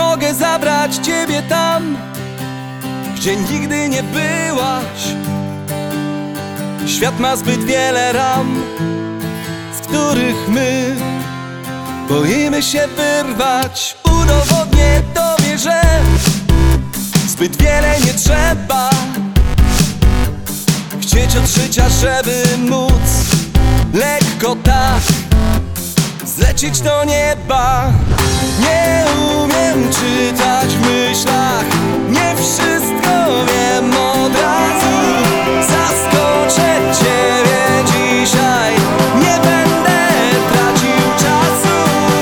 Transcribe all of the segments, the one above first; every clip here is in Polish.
Mogę zabrać ciebie tam, gdzie nigdy nie byłaś. Świat ma zbyt wiele ram, z których my boimy się wyrwać. Udowodnię tobie, że zbyt wiele nie trzeba chcieć od życia, żeby móc lekko tak zlecieć do nieba. Nie umiem czytać w myślach, nie wszystko wiem od razu. Zaskoczę ciebie dzisiaj, nie będę tracił czasu.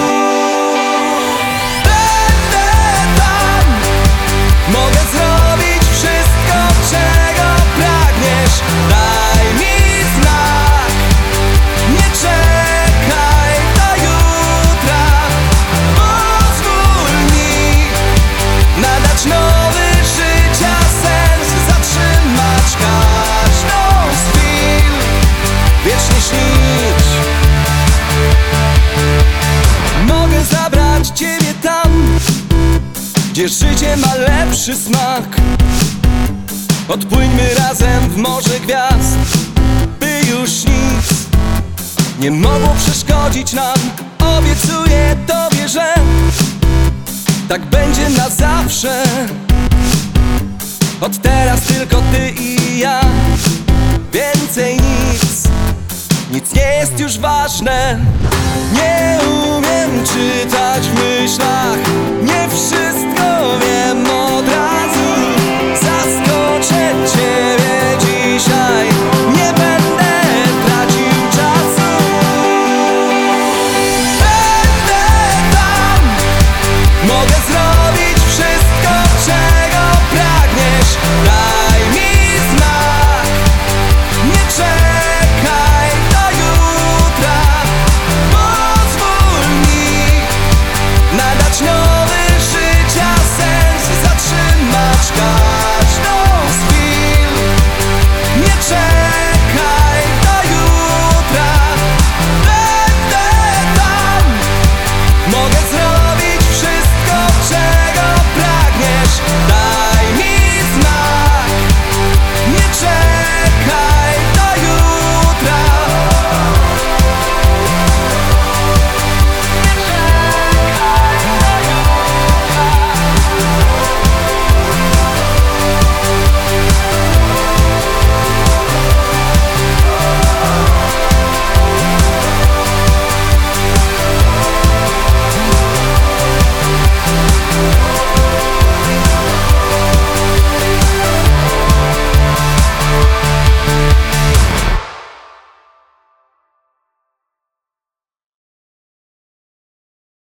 Będę tam, mogę zrobić wszystko, czego pragniesz. Daj mi znak, nie czekaj do jutra. Pozwól mi nadać nowy życia sens, zatrzymać każdą z chwil, wiecznie śnić. Mogę zabrać ciebie tam, gdzie życie ma lepszy smak. Odpłyńmy razem w morze gwiazd, by już nic nie mogło przeszkodzić nam. Obiecuję tobie, że tak będzie na zawsze. Od teraz tylko ty i ja, więcej nic nie jest już ważne. Nie